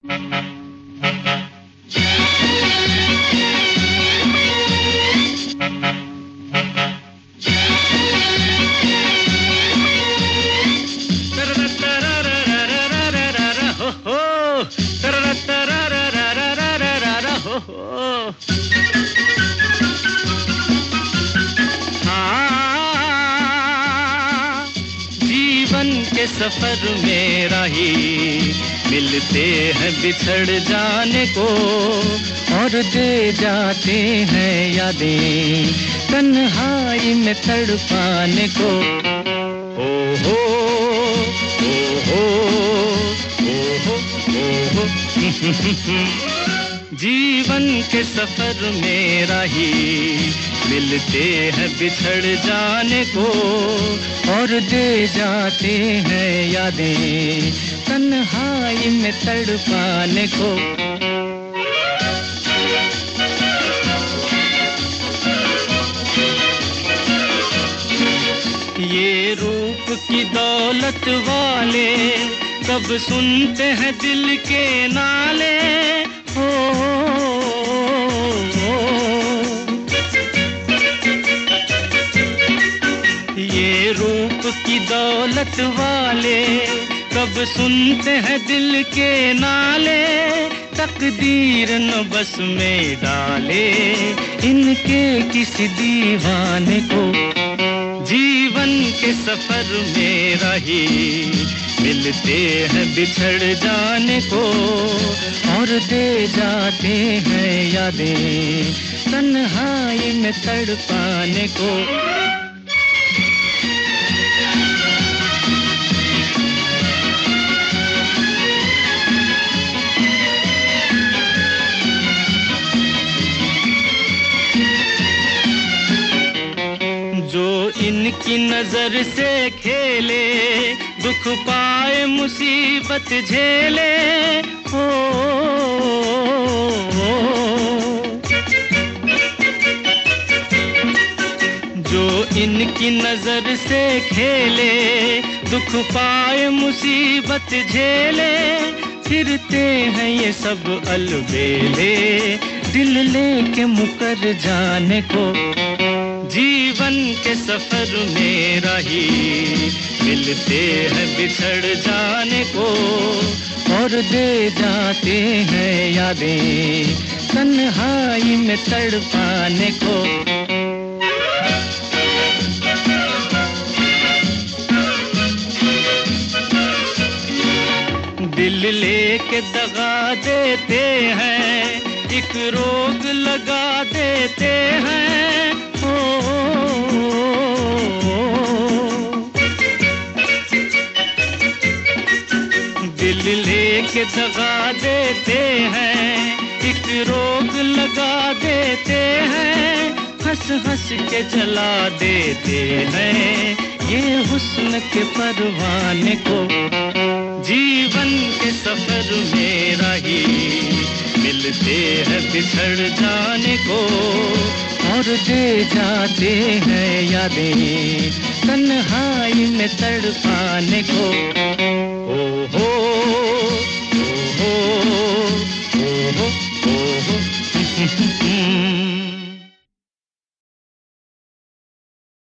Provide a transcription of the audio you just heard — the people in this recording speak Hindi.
जीवन के सफर में राही मिलते हैं बिछड़ जाने को, और दे जाते हैं यादें तन्हाई में तड़पाने को। ओ हो ओ हो ओ हो जीवन के सफर में राही मिलते हैं बिछड़ जाने को, और दे जाते हैं यादें तन्हाई में तड़पाने को। ये रूप की दौलत वाले कब सुनते हैं दिल के नाले। हो ये रूप की दौलत वाले कब सुनते हैं दिल के नाले। तकदीर न बस में डाले इनके किसी दीवाने को। जीवन के सफर में राही मिलते हैं बिछड़ जाने को, और दे जाते हैं यादें तन्हाई में तड़पाने को। जो इनकी नजर से खेले दुख पाए मुसीबत झेले। हो जो इनकी नजर से खेले दुख पाए मुसीबत झेले। फिरते हैं ये सब अलबेले दिल लेके मुकर जाने को। जीवन के सफर में राही मिलते हैं बिछड़ जाने को, और दे जाते हैं यादें तन्हाई में तड़पाने को। दिल लेके दगा देते हैं, एक रोग लगा देते हैं। दिल लेके दगा देते हैं, एक रोग लगा देते हैं। हंस हंस के जला देते हैं ये हुस्न के परवाने को। जीवन के सफर में राही मिलते हैं बिछड़ जाने को, और दे जाते हैं यादें तन्हाई में तड़पाने को। ओ हो ओ हो ओ हो ओ हो।